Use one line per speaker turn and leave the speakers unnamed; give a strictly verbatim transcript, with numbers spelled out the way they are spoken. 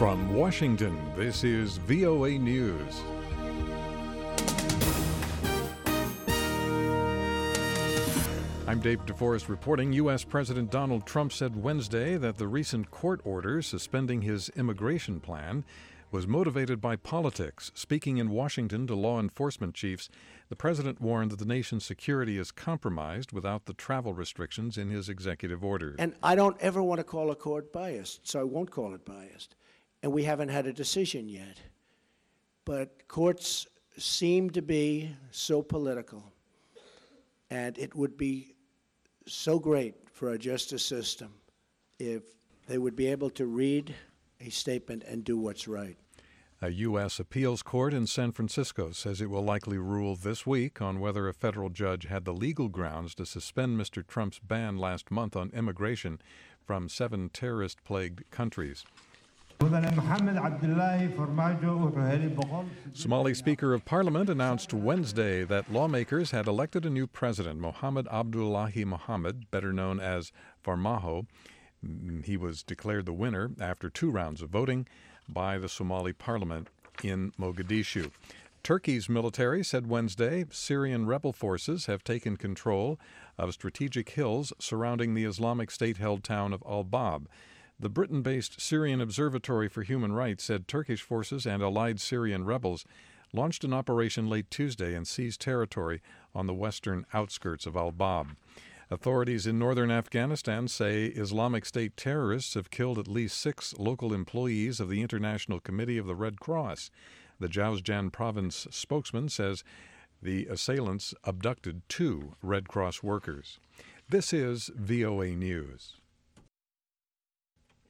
From Washington, this is V O A News. I'm Dave DeForest reporting. U S. President Donald Trump said Wednesday that the recent court order suspending his immigration plan was motivated by politics. Speaking in Washington to law enforcement chiefs, the president warned that the nation's security is compromised without the travel restrictions in his executive order.
And I don't ever want to call a court biased, so I won't call it biased. And we haven't had a decision yet. But courts seem to be so political, and it would be so great for our justice system if they would be able to read a statement and do what's right.
A U S appeals court in San Francisco says it will likely rule this week on whether a federal judge had the legal grounds to suspend Mister Trump's ban last month on immigration from seven terrorist-plagued countries. Somali Speaker of Parliament announced Wednesday that lawmakers had elected a new president, Mohamed Abdullahi Mohamed, better known as Farmajo. He was declared the winner after two rounds of voting by the Somali parliament in Mogadishu. Turkey's military said Wednesday Syrian rebel forces have taken control of strategic hills surrounding the Islamic State-held town of Al-Bab. The Britain-based Syrian Observatory for Human Rights said Turkish forces and allied Syrian rebels launched an operation late Tuesday and seized territory on the western outskirts of Al-Bab. Authorities in northern Afghanistan say Islamic State terrorists have killed at least six local employees of the International Committee of the Red Cross. The Jowzjan province spokesman says the assailants abducted two Red Cross workers. This is V O A News.